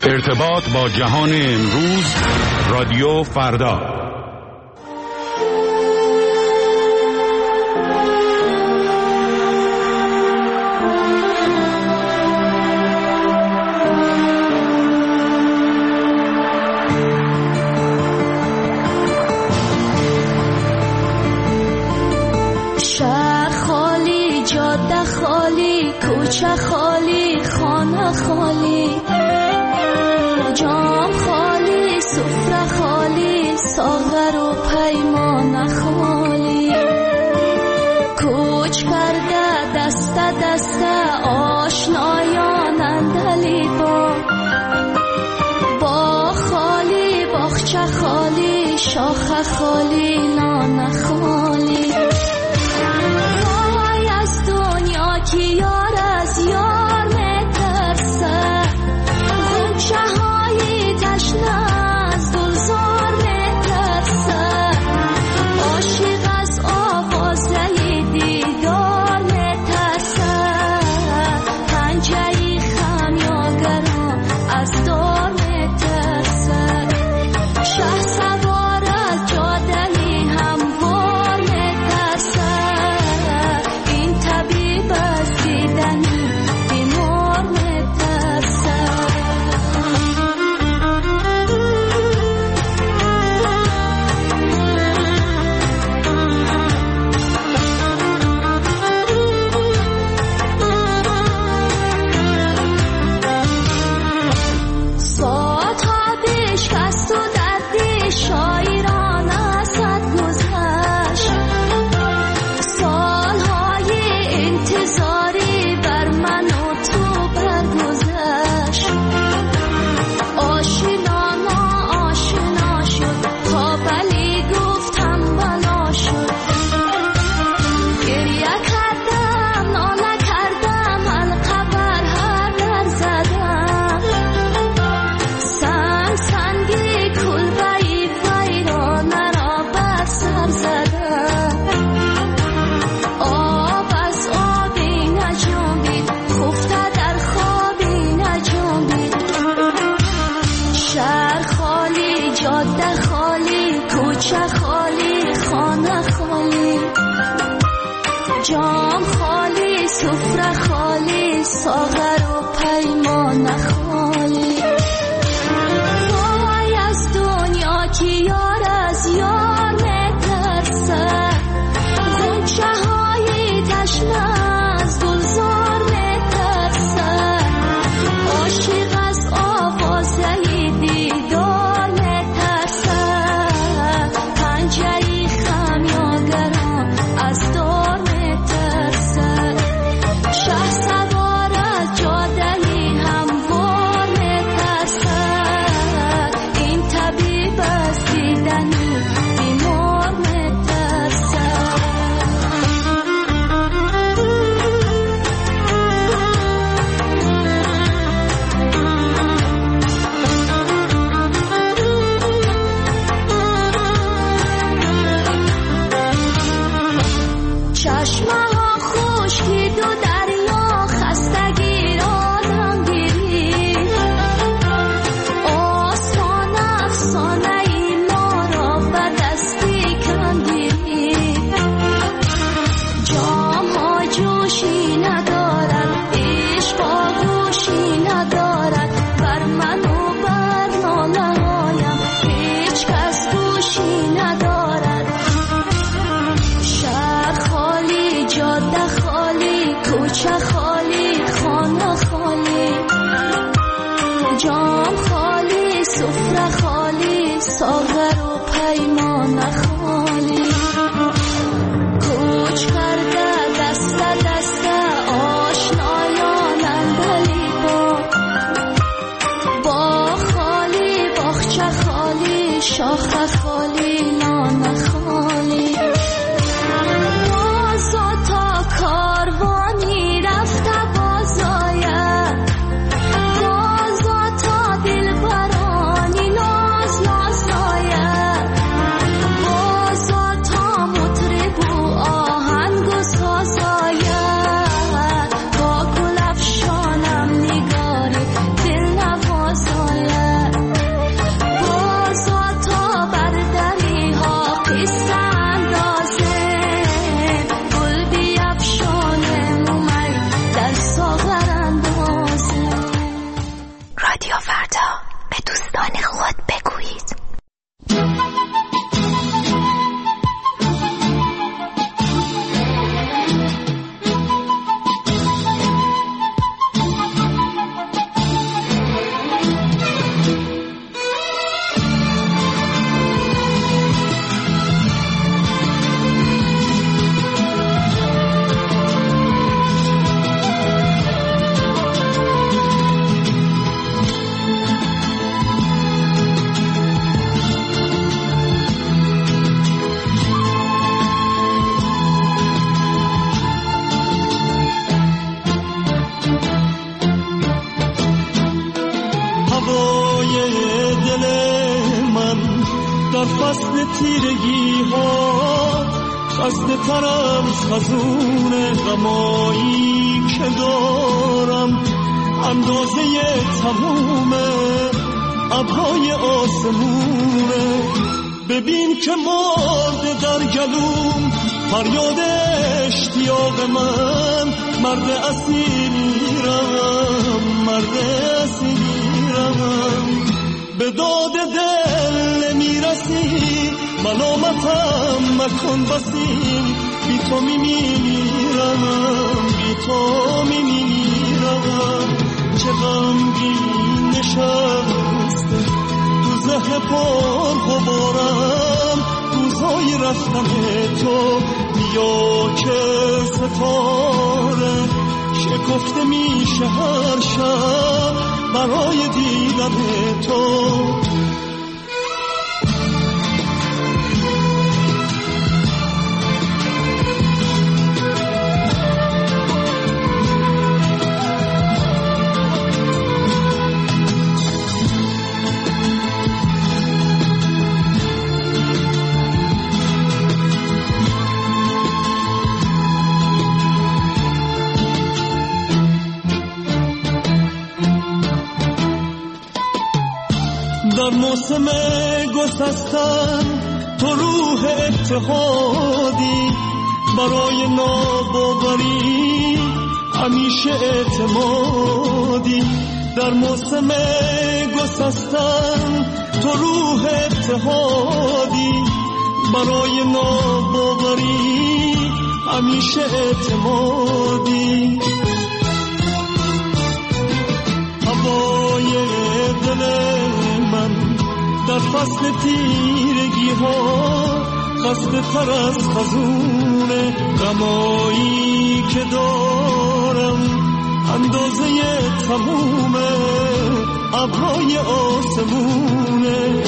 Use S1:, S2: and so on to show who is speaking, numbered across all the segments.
S1: ارتباط با جهان امروز، رادیو فردا.
S2: شهر خالی، جاده خالی، کوچه خالی، خانه خالی، جام خالی، سفره خالی، ساغر و پیمان خالی. کوچ کرده دست دست آشنایان اندلی با خالی، باغچه خالی، شاخه خالی، نان خالی. وای از دنیا که یار از یار میترسه، غنچه های تشنه از گلزار میترسه، عاشق از آوازه دیدار میترسه، پنجه خمیازگران از دار میترسه، شه سوار از جاده هموار
S3: رادیو فردا به دوستان خود بگویید.
S4: فصل تیرگی ها خسته ترم خزون غمایی که دارم، اندازه تموم ابرهای آسمونه. ببین که مرد در گلوم فریاد اشتیاق من، مرد اسیرم، مرد اسیرم. به داد دل میرسی ملامتم مکن بسیم، بی تو میمیرم، بی تو میمیرم. چه غمگین نشسته تو ذهن پر غبارم، روزهای رفتن تو بیا که ستاره شکفته میشه هر شب برای دیدن تو. در موسم گسستن تو روح اتحادی، برای ناباوری همیشه اعتمادی. در موسم گسستن تو روح اتحادی، برای ناباوری همیشه اعتمادی. هوای دل من در فصل تیرگی ها خسته تر از خزون غمایی که دارم، اندازه تموم ابرهای آسمونه.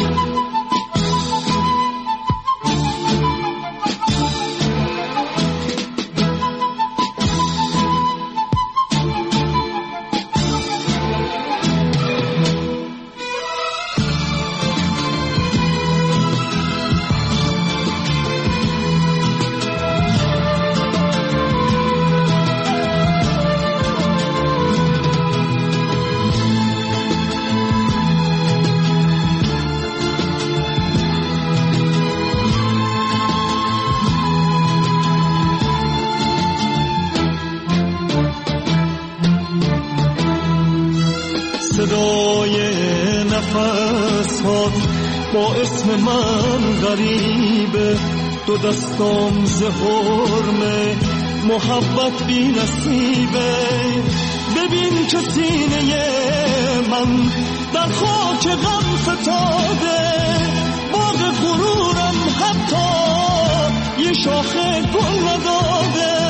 S4: صدای نفسات با اسم من غریبه، دو دستام ز حرمه محبت بی نصیبه. ببین که سینه من در خاک غم فتاده، باغ غرورم حتی یه شاخه گل نداده.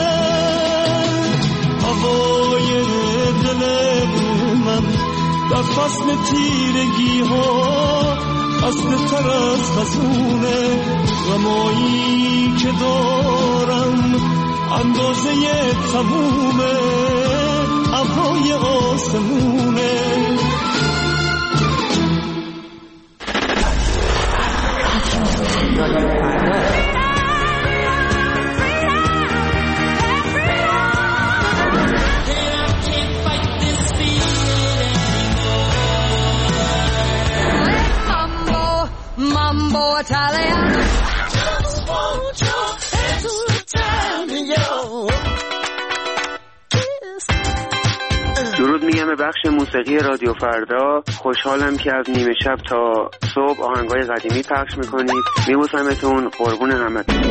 S4: هوای دل من در فصل تیرگی ها خسته تر از خزون غمایی که دارم، اندازه تموم ابرهای آسمونه.
S5: درود میگم به بخش موسیقی رادیو فردا. خوشحالم که از نیمه شب تا صبح آهنگای قدیمی پخش میکنید. میبوسمتون، قربون همتون.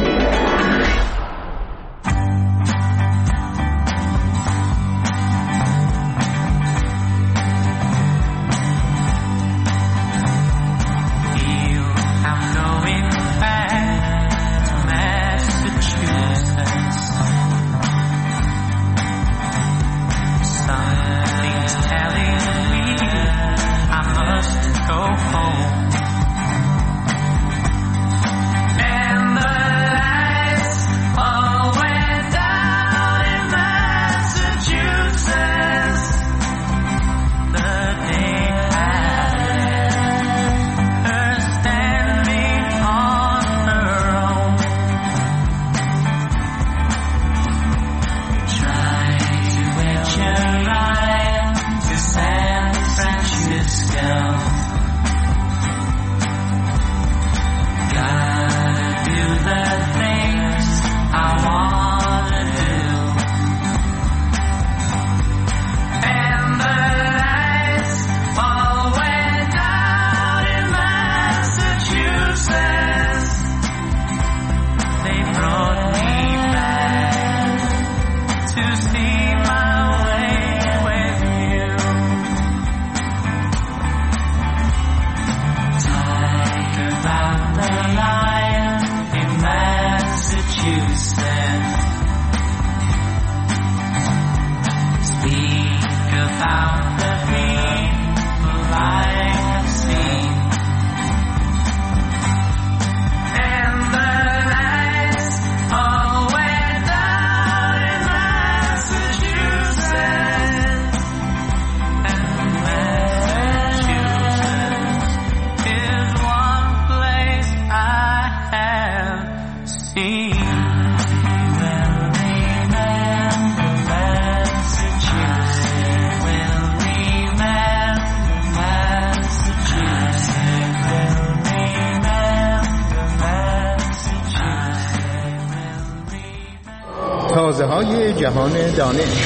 S6: تازه‌های جهان دانش.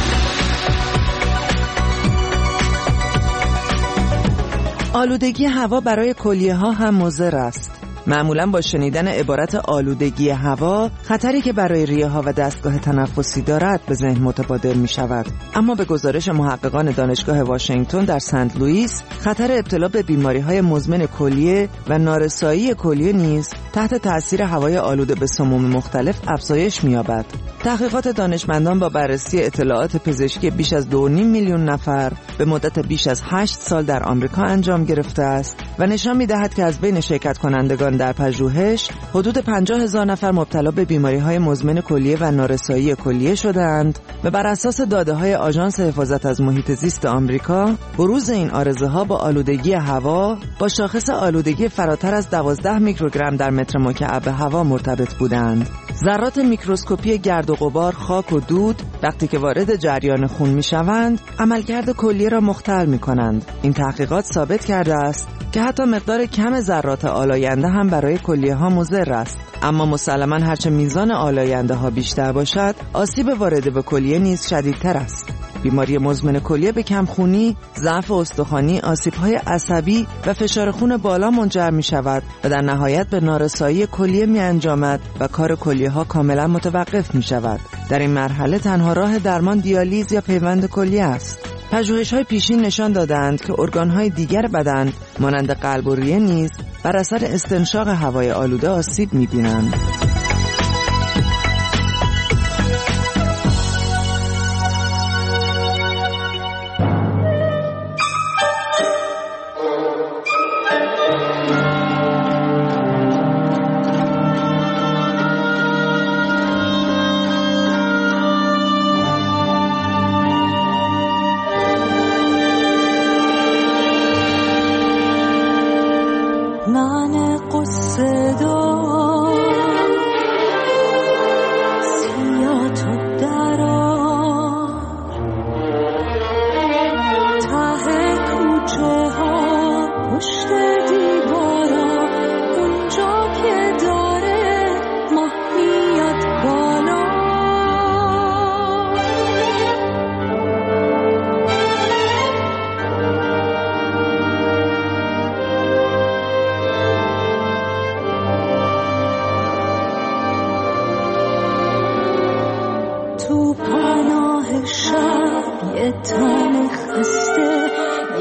S7: آلودگی هوا برای کلیه‌ها هم مضر است. معمولاً با شنیدن عبارت آلودگی هوا، خطری که برای ریه‌ها و دستگاه تنفسی دارد به ذهن متبادر می‌شود. اما به گزارش محققان دانشگاه واشنگتن در سنت لوئیس، خطر ابتلا به بیماری‌های مزمن کلیه و نارسایی کلیه نیز تحت تأثیر هوای آلوده به سموم مختلف افزایش می‌یابد. تحقیقات دانشمندان با بررسی اطلاعات پزشکی بیش از 2.5 میلیون نفر به مدت بیش از 8 سال در آمریکا انجام گرفته است و نشان می‌دهد که از بین شرکت کنندگان در پژوهش حدود 50,000 نفر مبتلا به بیماری‌های مزمن کلیه و نارسایی کلیه شدند و بر اساس داده‌های آژانس حفاظت از محیط زیست آمریکا، بروز این عارضه‌ها با آلودگی هوا با شاخص آلودگی فراتر از 12 میکروگرم در متر مکعب هوا مرتبط بودند. ذرات میکروسکوپی گرد و غبار، خاک و دود وقتی که وارد جریان خون می‌شوند، عملکرد کلیه را مختل می‌کنند. این تحقیقات ثابت کرده است که حتی مقدار کم ذرات آلاینده هم برای کلیه‌ها مضر است. اما مسلماً هرچه میزان آلاینده‌ها بیشتر باشد، آسیب وارد به کلیه نیز شدیدتر است. بیماری مزمن کلیه به کمخونی، ضعف استخوانی، آسیب‌های عصبی و فشار خون بالا منجر می‌شود و در نهایت به نارسایی کلیه می‌انجامد و کار کلیه‌ها کاملاً متوقف می‌شود. در این مرحله تنها راه درمان دیالیز یا پیوند کلیه است. پژوهش‌های پیشین نشان دادند که ارگان‌های دیگر بدن مانند قلب و ریه نیز بر اثر استنشاق هوای آلوده آسیب می‌بینند.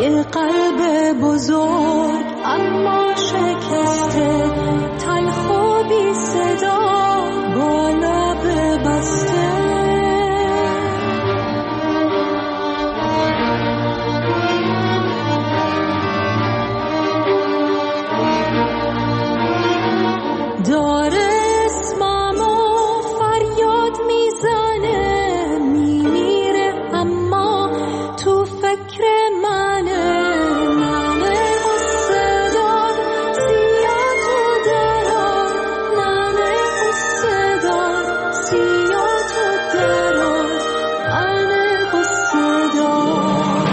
S2: یه قلب بزرگ اما شکسته، تلخ و بی صدا با لب بسته. داره اسممو فریاد میزنه، میمیره اما تو فکر منه. ننه قصه دار سیاه تو درار، ننه قصه دار سیاه تو درار، ننه قصه دار.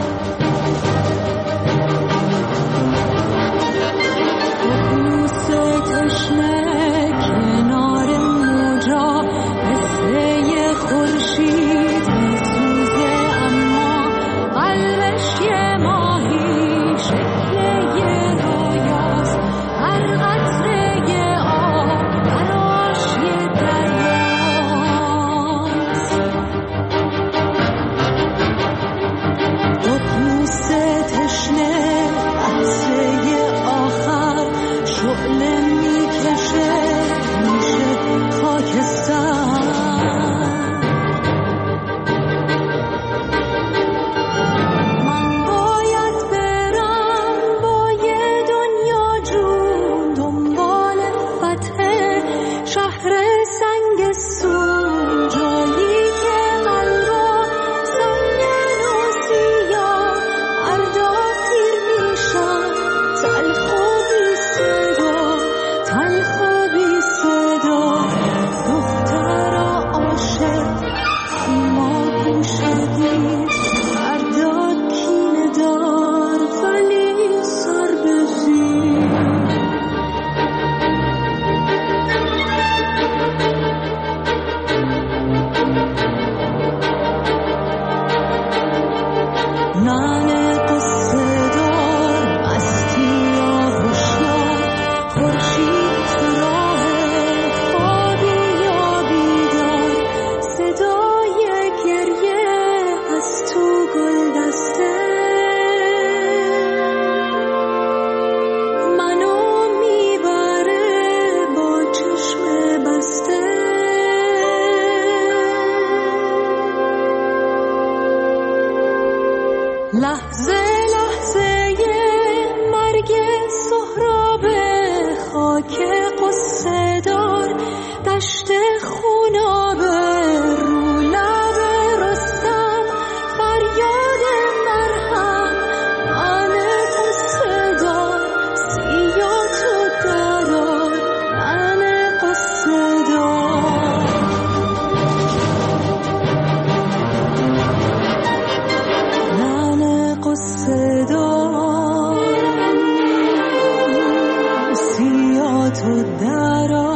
S2: قصه تشنه کنار موجا، مثل خورشید میسوزه اما قلبش یه ماهی، شکل یه رویاست، هر قطره یه آب براش یه دریاست. قطوس تشنه عطسه آخر، شعله میکشه میشه خاکستر. من باید برم با یه دنیا جون، دنبال فتح شهر سنگستون، جایی که قلبا سنگین و سیاه فردا پیر میشن، تلخ و بی صدا، تلخ و بی صدا. دخترا عاشق سیما پوشدی، فردا کینه دار ولی سر بزیر. ننه قصه دار مستی یا هوشیار، خورشید تو راه خوابی یا بیدار، صدای گریه از تو گل دسته منو میبره با چشم بسته. لحظه لحظه مرگ سهراب، خاک قصه دار دشت خوناب، رو لب رستم فریاد مرهم، ننه قصه دار سیاه تو درار، ننه قصه دار. ننه قصه دار سیاه تو درار.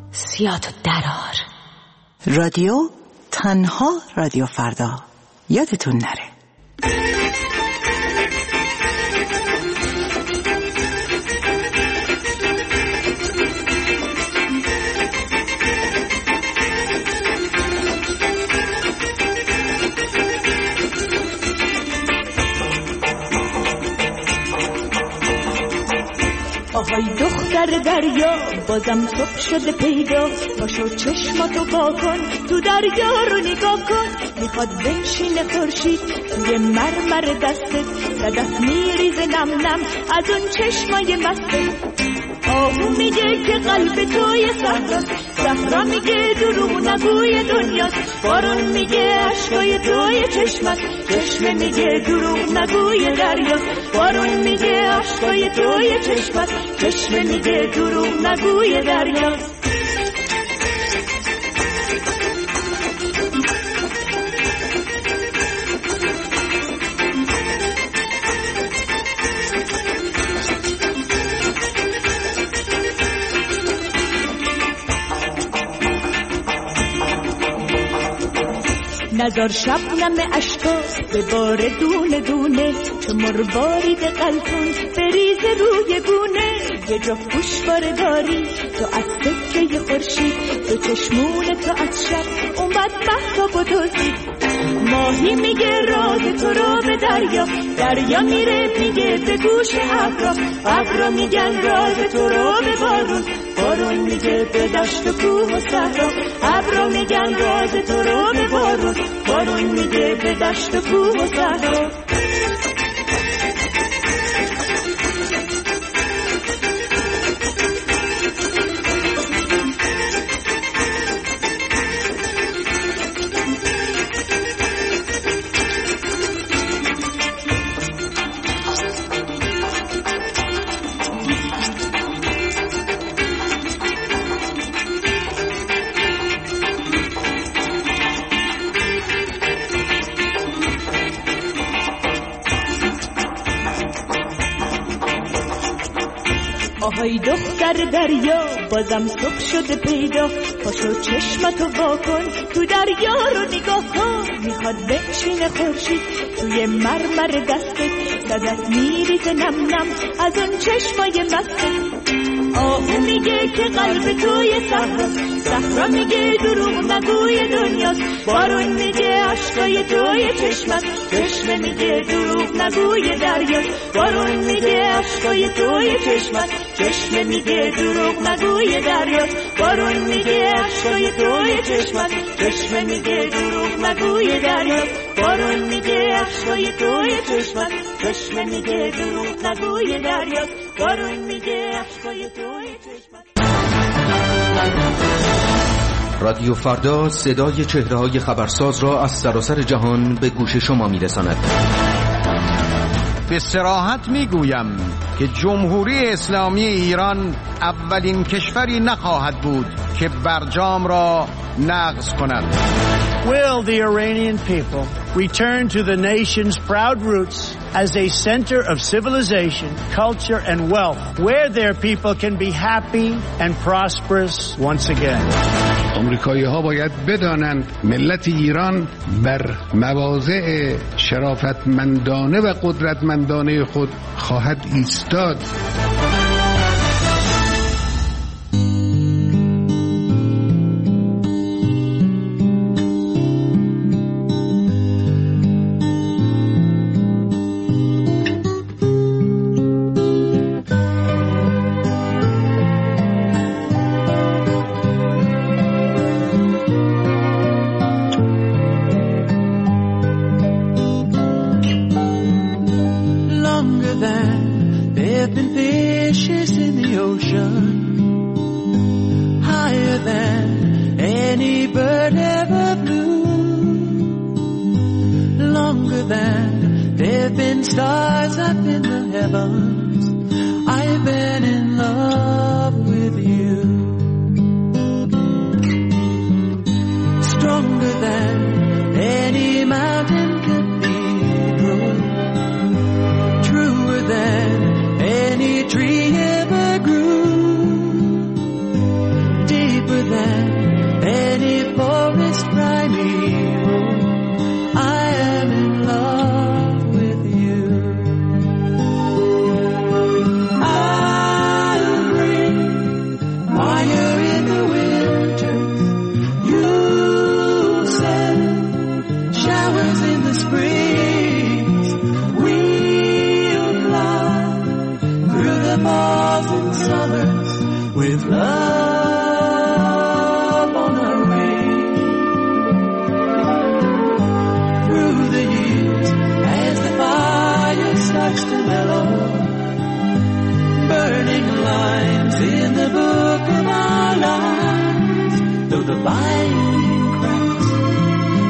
S3: سیاتو درار.
S6: رادیو تنها رادیو فردا. یادتون نره.
S2: آهای دختر دریا بازم صبح شده پیدا، پاشو چشماتو وا کن تو دریا رو نگاه کن. میخواد بنشینه خورشید توی مرمر دستت، صدف میریزه نم نم از اون چشمای مستت. آهو میگه که قلب توی صحراست، صحرا میگه دروغ نگوی دنیاست. بارون میگه عشقای توی چشمت، چشمه میگه دروغ نگوی دریاست. بارون میگه عشقای توی چشمت، چشمه میگه دروغ نگوی دریاست. نزار شبنم عشقا به بار دونه دونه، چو مروارید قلبون بریز روی گونه. یه جا پوشواره داری تو از سکه خورشید، تو چشمون تو از شب اومد مهتاب و دوزید. ماهی میگه راز تو رو به دریا، دریا میره میگه به گوش ابرا، ابرا میگن راز تو رو به بارون، بارون میگه به دشت و کوه و صحرا، ابرا میگن راز تو رو به بارون، بارون میگه به دشت و کوه و صحرا. آهای دختر دریا بازم صبح شده پیدا، پاشو چشمتو وا کن تو دریا رو نگاه کن. میخواد بنشینه خورشید توی مرمر دستت، صدف میریزه نم نم از اون چشمای مستت. آهو میگه که قلب توی صحراست، صحرا میگه دروغ نگوی دنیاست. بارون میگه عشقای توی چشمت، چشمه میگه دروغ نگوی دریاست. بارون میگه عشقای توی چشمت، چشمه میگه دروغ نگوی دریاست. بارون میگه عشقای توی چشمت، چشمه میگه دروغ نگوی دریاست. بارون میگه عشقای توی چشمت، چشمه میگه دروغ نگوی دریاست. بارون میگه عشقای توی چشمت.
S1: رادیو فردا صدای چهره‌های خبرساز را از سراسر جهان به گوش شما میرساند.
S8: به صراحت میگویم که جمهوری اسلامی ایران اولین کشوری نخواهد بود که برجام را نقض کند.
S9: Will the Iranian people return to the nation's proud roots as a center of civilization, culture and wealth, where their people can be happy and prosperous once again?
S10: آمریکایی‌ها باید بدانند ملت ایران بر مواضع شرافتمندانه و قدرتمندانه خود خواهد ایستاد.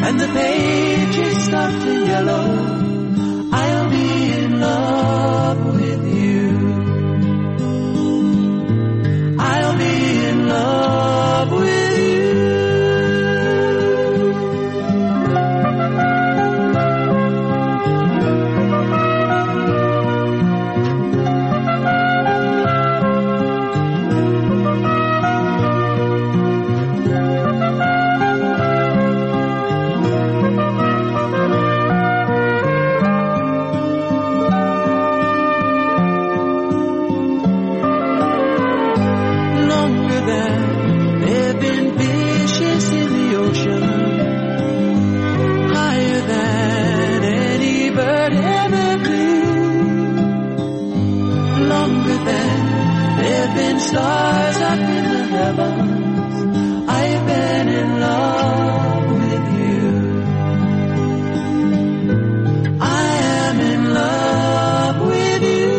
S11: and the pages start to yellow, I'll be in love with you. I'll be in love with you. Stars up in the heavens, I've been in love with you. I am in love with you.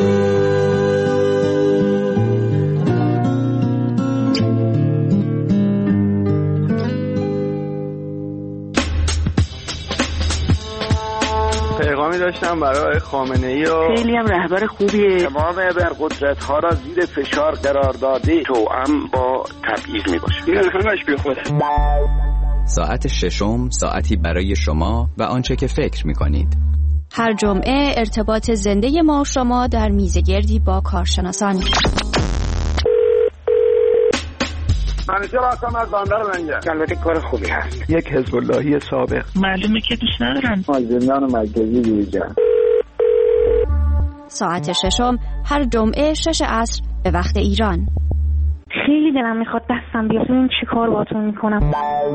S5: پیغامی داشتم برای خامنه‌ای و
S12: خیلی هم رهبر خوبیه.
S5: تمام ابرقدرت‌ها را زیر فشار قرار داده توأم با تبعیض میباشه. این همش بی خوده.
S13: ساعت ششم ساعتی برای شما و آنچه که فکر می‌کنید.
S14: هر جمعه ارتباط زنده ما و شما در میزگردی با کارشناسان.
S5: منیجر هستم از بندر منجر. البته کار خوبی هست. یک حزب اللهی سابق.
S12: معلومه که دوست ندارم.
S5: زندان مرکزی دیجا.
S14: ساعت ششم هر جمعه 6 عصر به وقت ایران.
S12: خیلی دلم میخواد دستم بیاد ببینم چی کار باهاتون میکنم.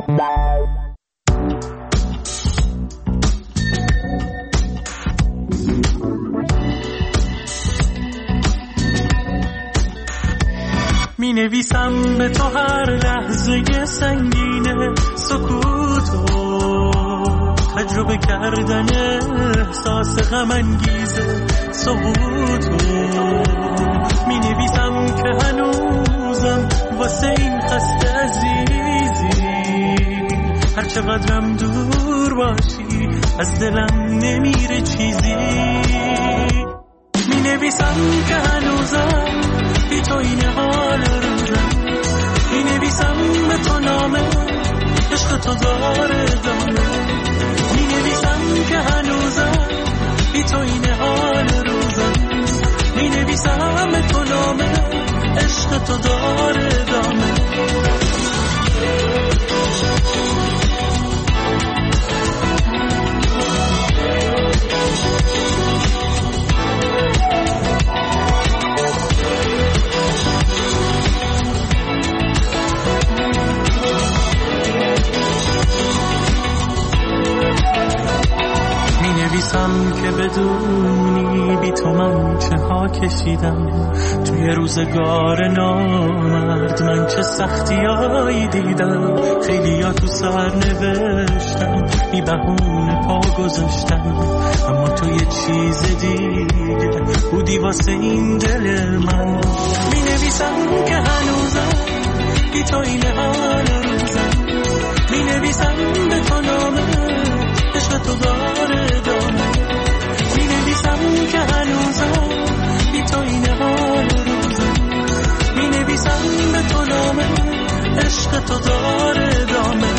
S11: می نویسم به تو هر لحظه سنگینه سکوتو تجربه کردن احساس غم انگیزه سقوطو می نویسم که هنوزم واسه این خسته عزیزی هر چقدرم دور باشی از دلم نمیره چیزی می نویسم که هنوزم بی تو این حال روزم می نویسم به تو نامه عشق تو داره ادامه می نویسم که هنوزم بی تو این حال روزم می نویسم به تو نامه عشق تو داره ادامه که بدونی بی تو من چه ها کشیدم توی روزگار نامرد من چه سختیایی دیدم خیلی ها تو سر نوشتم بی بهونه پا گذاشتم اما تو یه چیز دیگه بودی واسه این دل من می نویسم که هنوزم بی تو این حال روزم می نویسم به تو نامه عشق تو داره ادامه می نویسم که هنوزم بی تو این حال روزم می نویسم به تو نامه عشق تو داره ادامه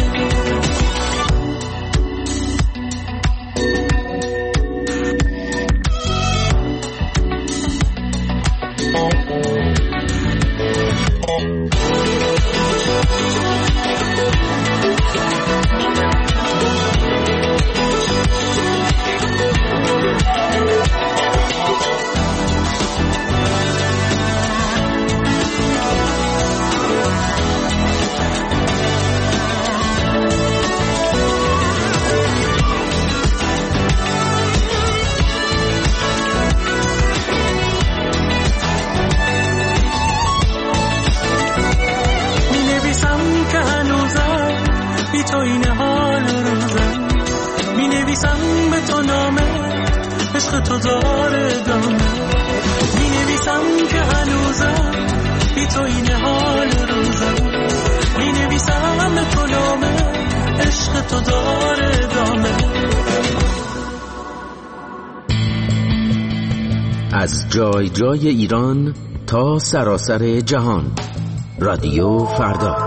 S11: تو این حال روزم می نویسم به تو نامه عشق تو داره ادامه می نویسم که هنوزم بی تو این حال روزم می نویسم به تو نامه عشق تو داره ادامه
S1: جای جای ایران تا سراسر جهان. رادیو فردا.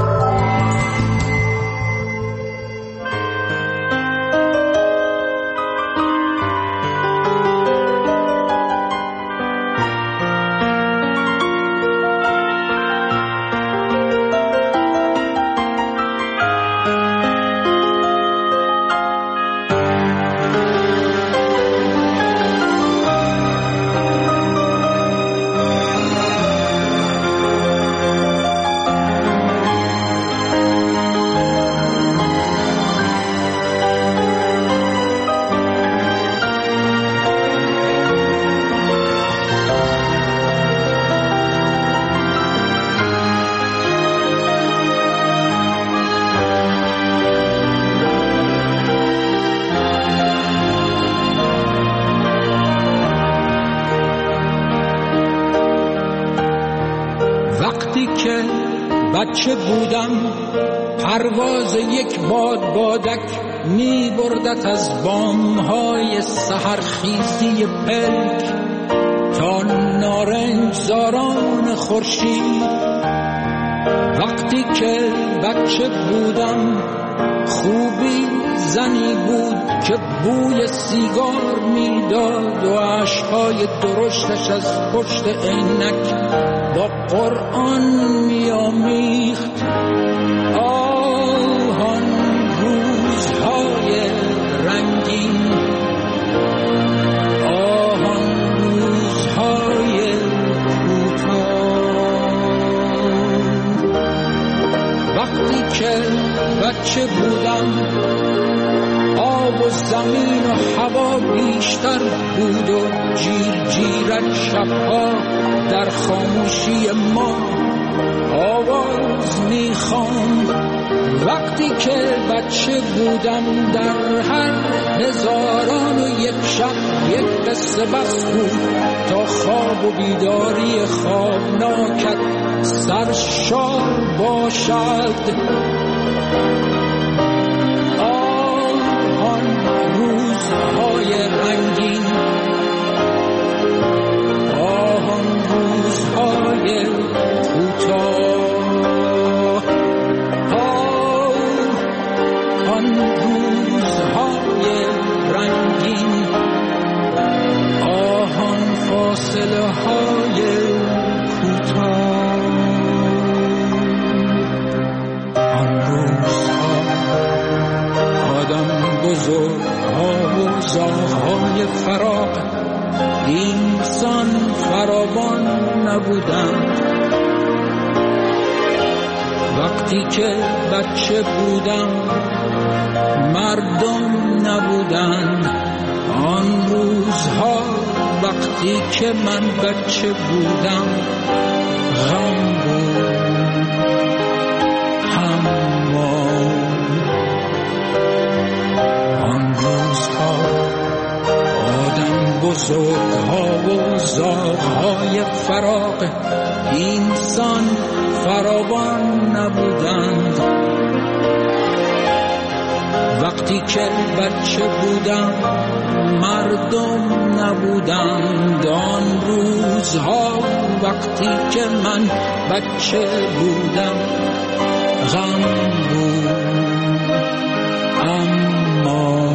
S15: بچه بودم پرواز یک بادک می بردت از بامهای سحرخیزی پلک تا نارنج زاران خورشید. وقتی که بچه بودم خوبی زنی بود که بوی سیگار میداد و اشک‌های درشتش از پشت عینک با قرآن میامیخت. آن روزهای رنگین، آن روزهای کوتاه. وقتی که بچه بودم آب و زمین و هوا بیشتر بود و جیرک شبها در خاموشی ما آواز میخواند. وقتی که بچه بودم در هر هزاران و یک شب یک قصه بس بود تا خواب و بیداری خوابناکت سرشار باشد. آن روزهای رنگین، آن روزهای کوتاه، آن روزهای رنگین، آن فاصله های کوتاه. آن روزها آدم بزرگها و زاغ‌های فراق اینسان فراوان نبودند. وقتی که بچه بودم مردم نبودند. آن روزها وقتی که من بچه بودم غم بود. آن روزها آدم بزرگها و زاغ‌های فراق اینسان فراوان نبودند. وقتی که بچه بودم مردم نبودند. آن روزها وقتی که من بچه بودم غم بود. اما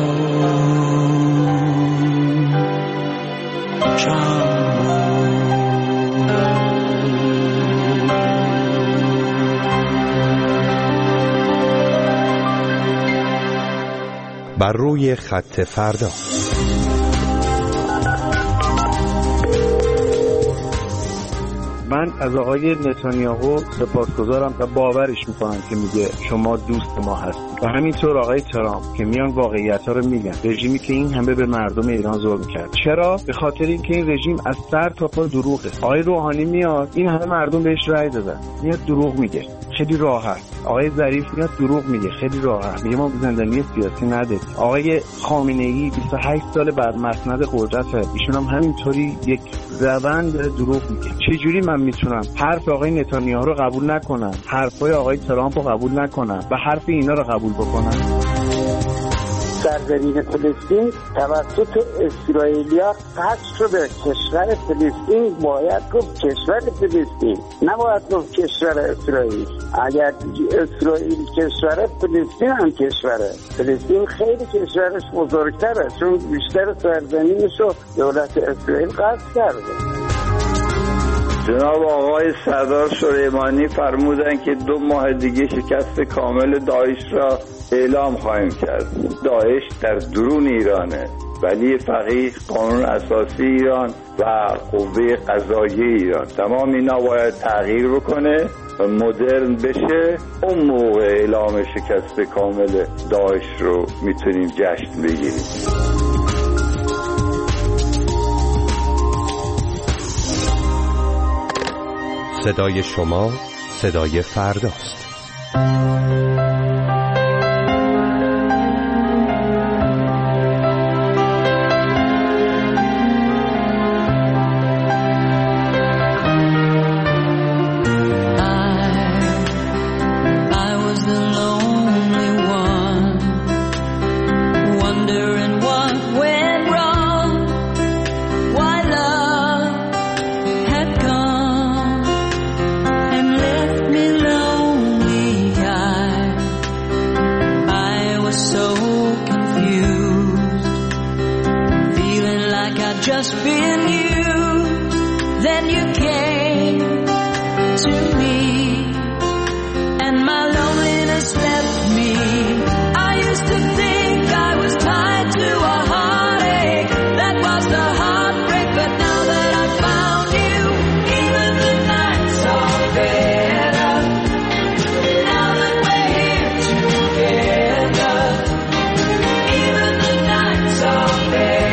S15: کم بود.
S16: بر روی خط فردا.
S17: من از آقای نتانیاهو سپاسگزارم و باورش میکنم که میگه شما دوست ما هستید و همینطور آقای ترامپ که میان واقعیت‌ها رو میگن. رژیمی که این همه به مردم ایران ظلم کرد. چرا؟ به خاطر اینکه این رژیم از سر تا پا دروغه. آقای روحانی میاد این همه مردم بهش رأی دادن، میاد دروغ میگه خیلی راحت. آقای ظریف میاد دروغ میگه خیلی راحت، میگه ما زندانی سیاسی نداریم. آقای خامنه‌ای 28 سال بعد مسند قدرت، ایشون هم همینطوری یک روند دروغ میگه. چه جوری من میتونم حرف آقای نتانیاهو رو قبول نکنم، حرفای آقای ترامپ رو قبول نکنم و حرف اینا رو قبول بکنم؟
S18: سرزمین فلسطین توسط اسرائیلیا قصد شده. کشور فلسطین باید گفت کشور فلسطین، نباید گفت کشور اسرائیل. اگر اسرائیل کشوره، فلسطین هم کشوره. فلسطین خیلی کشورش بزرگتره، چون بیشتر سرزمینشو دولت اسرائیل قصد کرده.
S19: جناب آقای سردار سلیمانی فرمودن که 2 ماه دیگه شکست کامل داعش را اعلام خواهیم کرد. داعش در درون ایرانه، ولی فقیه، قانون اساسی ایران و قوه قضاییه ایران، تمام اینا باید تغییر بکنه و مدرن بشه. اون موقع اعلام شکست کامل داعش رو میتونیم جشن بگیریم.
S16: صدای شما صدای فرداست.
S15: Just been used, then you came to me, and my loneliness left me. I used to think I was tied to a heartache, that was the heartbreak, but now that I found you, even the nights are better. Now that we're here together, even the nights are better.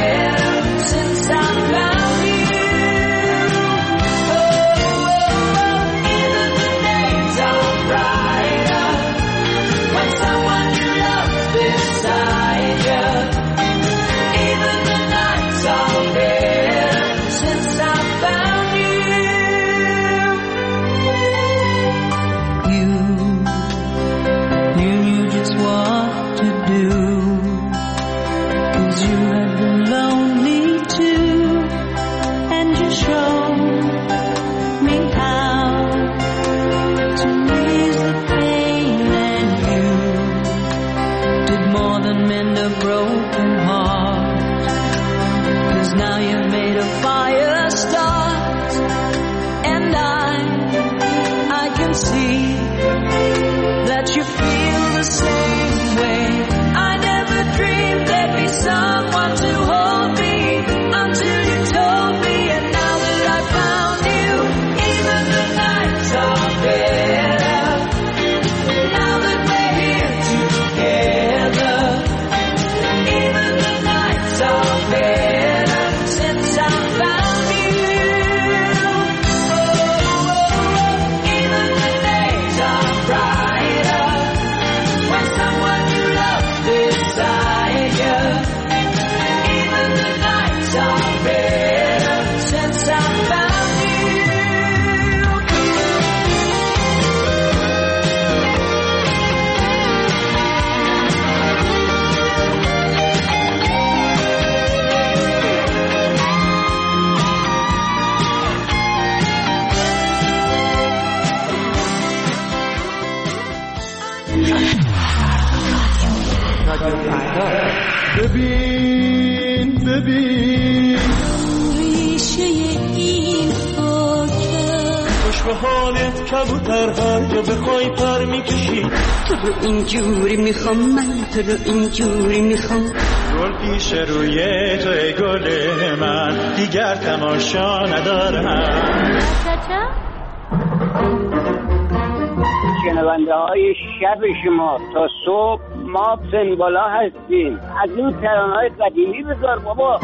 S4: ببین ریشه این خاکه خوش به حالت کبوترها یا بخوای پر میکشی
S20: تو رو اینجوری میخوام من تو رو اینجوری میخوام
S11: گل پیش روی تو گل من دیگر تماشا ندارم
S18: شنونده های شب شما تا صبح ما سنبالا هستیم. از این ترانه‌های قدیمی بذار بابا.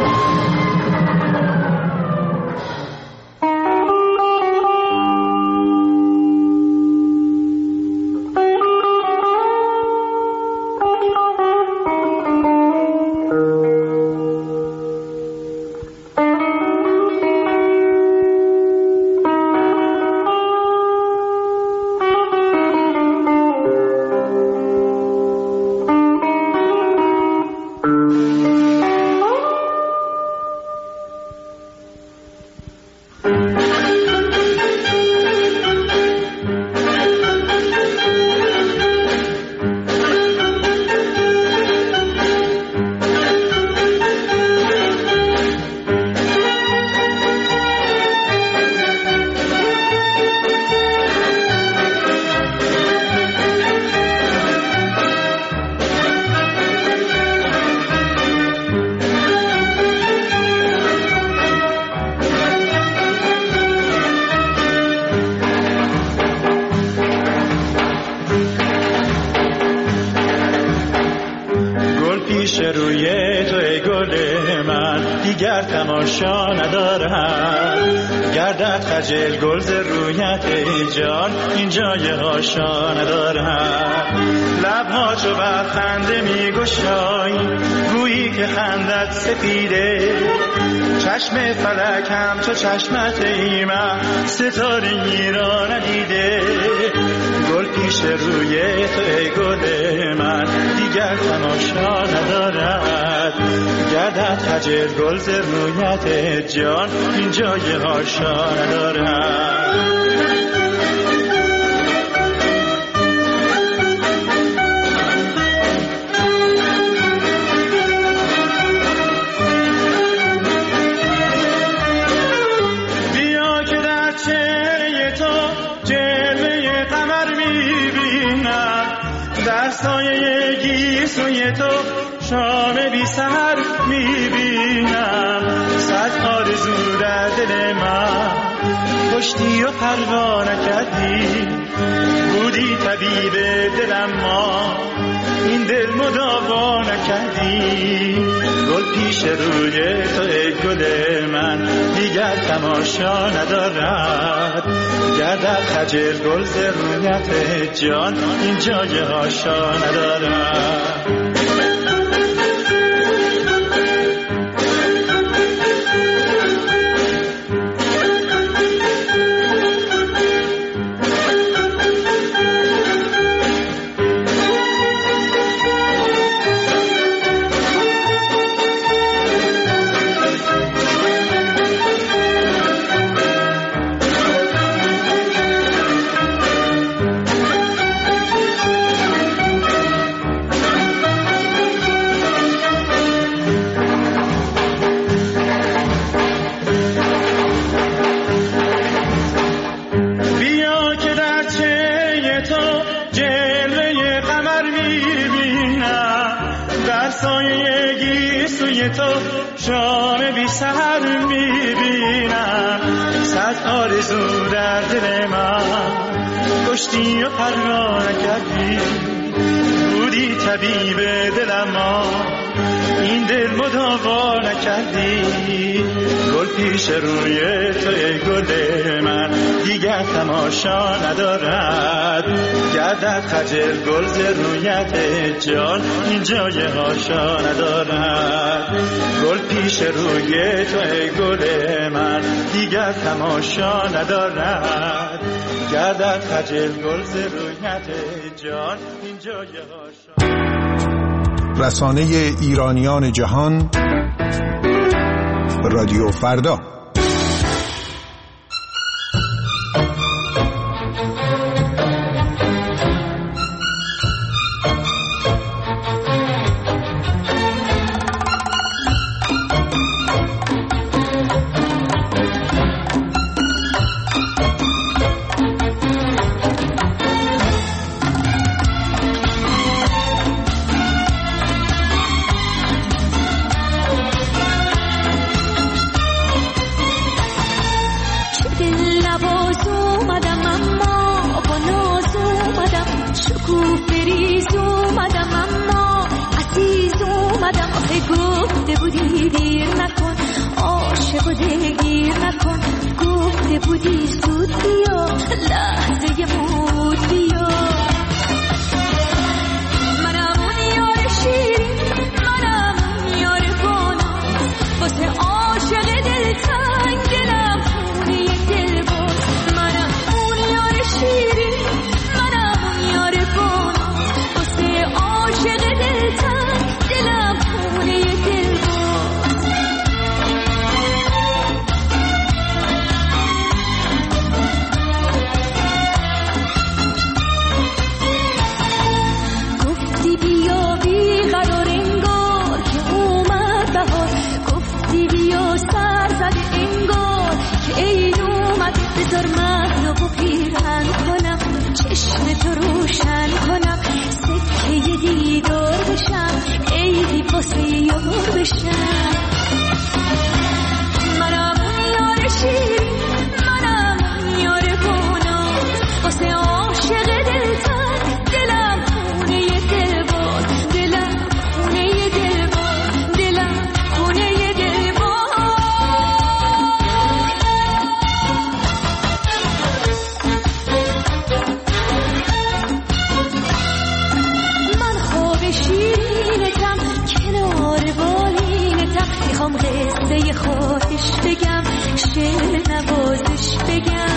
S11: روی تو ای گل من دیگر تماشا ندارم. گردد خجل گل ز رویت ای جان این جای هاشا ندارم. لبها چو بر خنده می گشای گویی که خندت سپیده. چشم فلک هم چو چشمت ای من ستاره را ندیده. گل پیش روی تو ای گل من دیگر تماشا ندارد. گردد خجل گل ز رویت جان این جای هاشا ندارد. سایه گیسوی تو شام بی سحر میبینم. صد آرزو در دل من کشتی و پروا نکردی. بودی طبیب دلم ما این دل مداوا نکردی. گل پیش روی تو ای گل من دیگر تماشا ندارد. گردد خجل گل ز رویت جان این جای هاشا ندارد. تو شام بی سحر میبینم. صد آرزو در دل من کشتی و پروا نکردی. بودی طبیب دلم ما این دل مداوا نکردی. گل پیش روی تو ای گل من دیگر تماشا ندارد. گردد خجل گل ز رویت جان این جای هاشا ندارد. گل پیش روی تو ای گل من دیگر تماشا ندارد. گردد خجل گل ز رویت جان این جای هاشا.
S21: رسانه ایرانیان جهان رادیو فردا.
S15: میخوام قصه خواهش بگم، شعر نوازش بگم.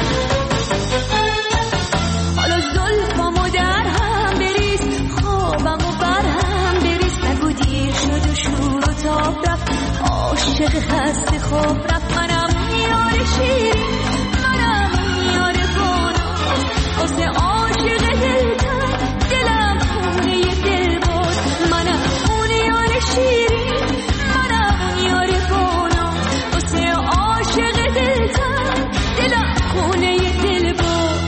S15: حالا زلفامو در هم بریز، خوابمو بر هم بریز، نگو دیر شد و شور و تاب رفت، عاشق خسته خواب رفت. منم یار شیرین، منم یار بانو، واسه عاشق دلتن دلم خونه دل باز. منم اون یار شیرین، منم اون یار بانو، واسه عاشق دلتن دلم خونه دل باز.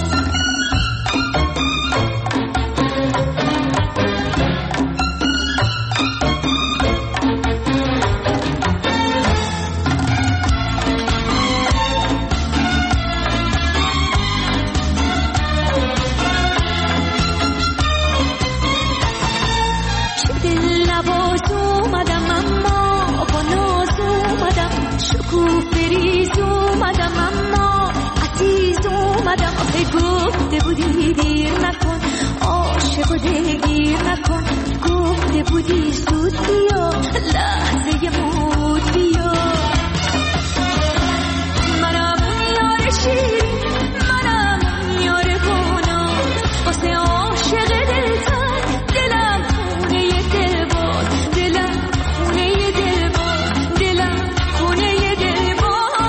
S15: گفته بودی دیر نکن، عاشق و دلگیر نکن، گفته بودی زود بیا، لحظه مود بیا. منم یار شیرین، منم یار بانو، واسه عاشق دلتن دلم خونه دل باز، دلم خونه دل باز، دلم خونه دل باز.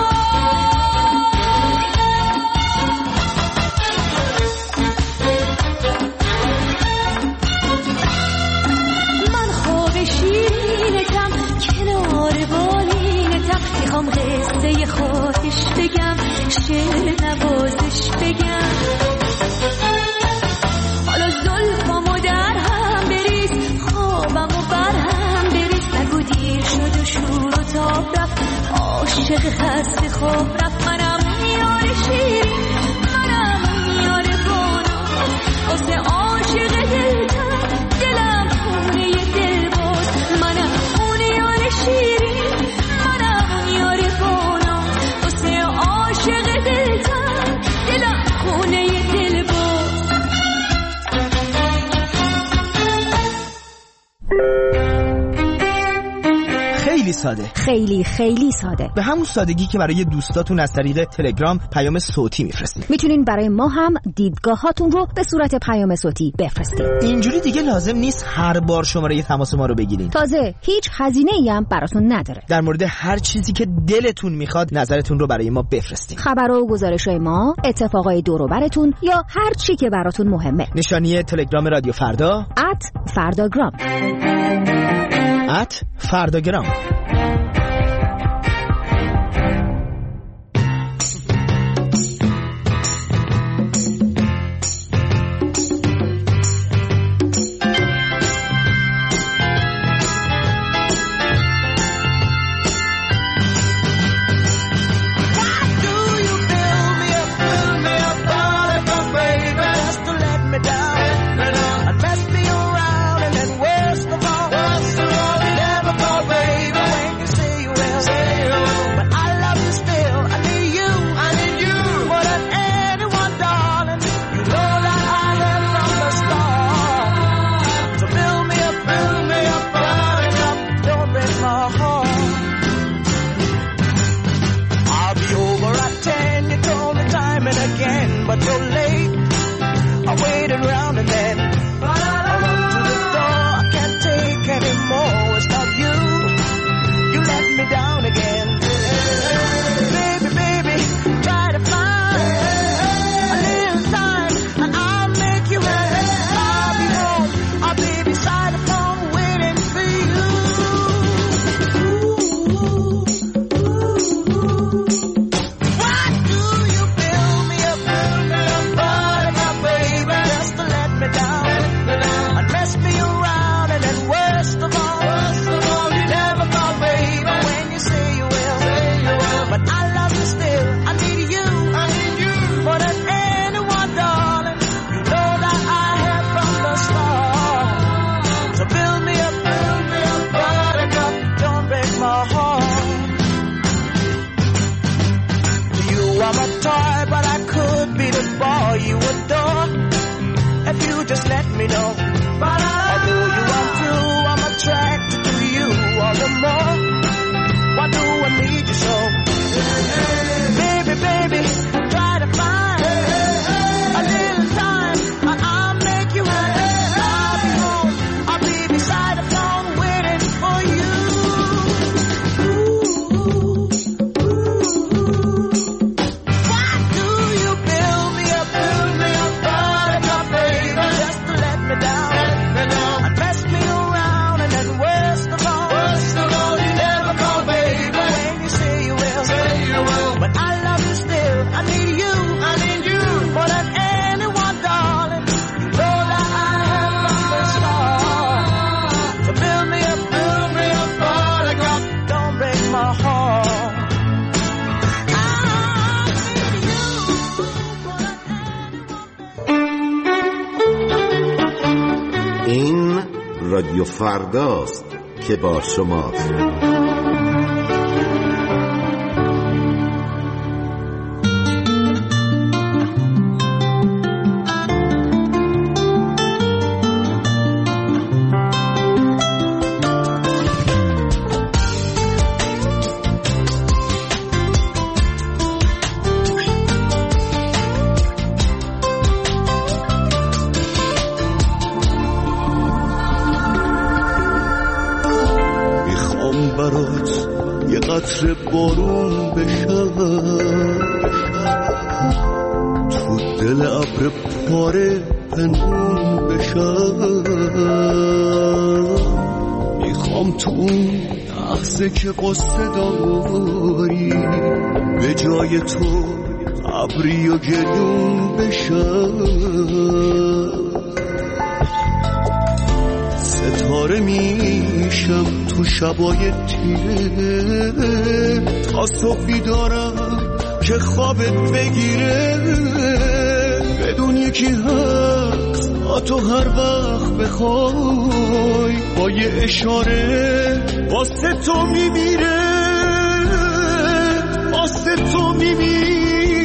S15: میخوام قصه خواهش بگم، شعر نوازش بگم. حالا زلفامو در هم بریز، خوابمو بر هم بریز، نگو دیر شد و شور و تاب رفت، عاشق خسته خواب رفت. منم یار شیرین، منم یار بانو، واسه عاشق دلتن دلم خونه دل باز. منم اون یار شیرین، یار بانو، واسه عاشق دلتن دلم خونه دل باز.
S7: خیلی ساده،
S14: خیلی ساده،
S7: به همون سادگی که برای دوستاتون از طریق تلگرام پیام صوتی میفرستید.
S14: میتونین برای ما هم دیدگاهاتون رو به صورت پیام صوتی بفرستید.
S7: اینجوری دیگه لازم نیست هر بار شماره تماس ما رو بگیرین.
S14: تازه هیچ هزینه‌ای هم براتون نداره.
S7: در مورد هر چیزی که دلتون میخواد نظرتون رو برای ما بفرستید.
S14: خبر و گزارش‌های ما، اتفاقای دور و براتون یا هر چی که براتون مهمه.
S7: نشانی تلگرام رادیو فردا
S14: @فرداگرام
S7: @فرداگرام.
S4: But you're late. I waited around and then I run to the door. I can't take anymore. It's not you. You let me down again. Baby, baby, try to find a little time and I'll make you happy. I'll be home. I'll be beside the phone waiting for you. Why do you build me up? You adore if you just let me know. Although you are true, I'm attracted to you all the more. Why
S3: این رادیو فرداست که با شماست.
S22: قطره بارون بشم تو دل ابر پاره پنهون بشم، میخوام تو اون لحظه که قصه داری به جای تو ابری و گلون بشم، ستاره میشم تو شبای تیره تا صبح بیدارم که خوابت بگیره، بدون یکی حق تا تو هر وقت بخوای با یه اشاره واسه تو میمیره، واسه تو میمیره.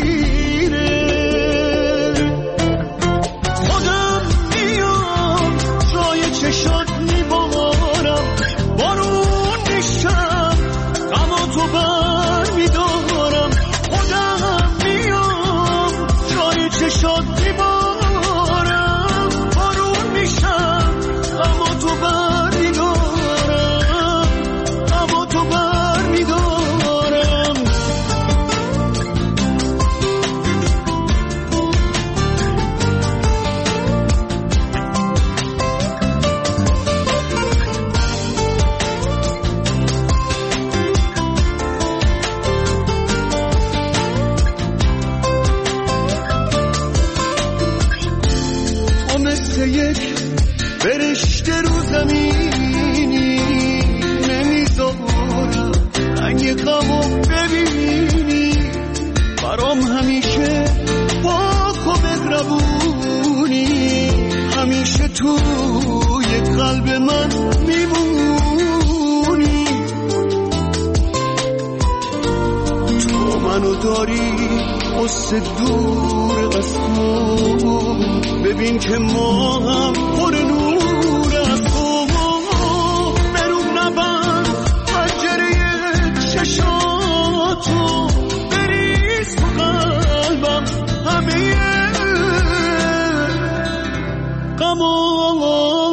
S22: خودم میام جای چشات میبارم، بارون میشم اما تو بر میدارم، خودم میام جای چشات میبارم، بارون میشم اما تو بر میدارم، اما تو بر میدارم. یک فرشته رو زمینی نمیذارم رنگ غمو ببینی، برام همیشه پاک و مهربونی، همیشه توی قلب من میمونی، تو منو داری قصه دور از تو، ببین که ما هم پر نور از تو، برون نبند پنجره چشاتو، بریز تو قلبم همه غمو.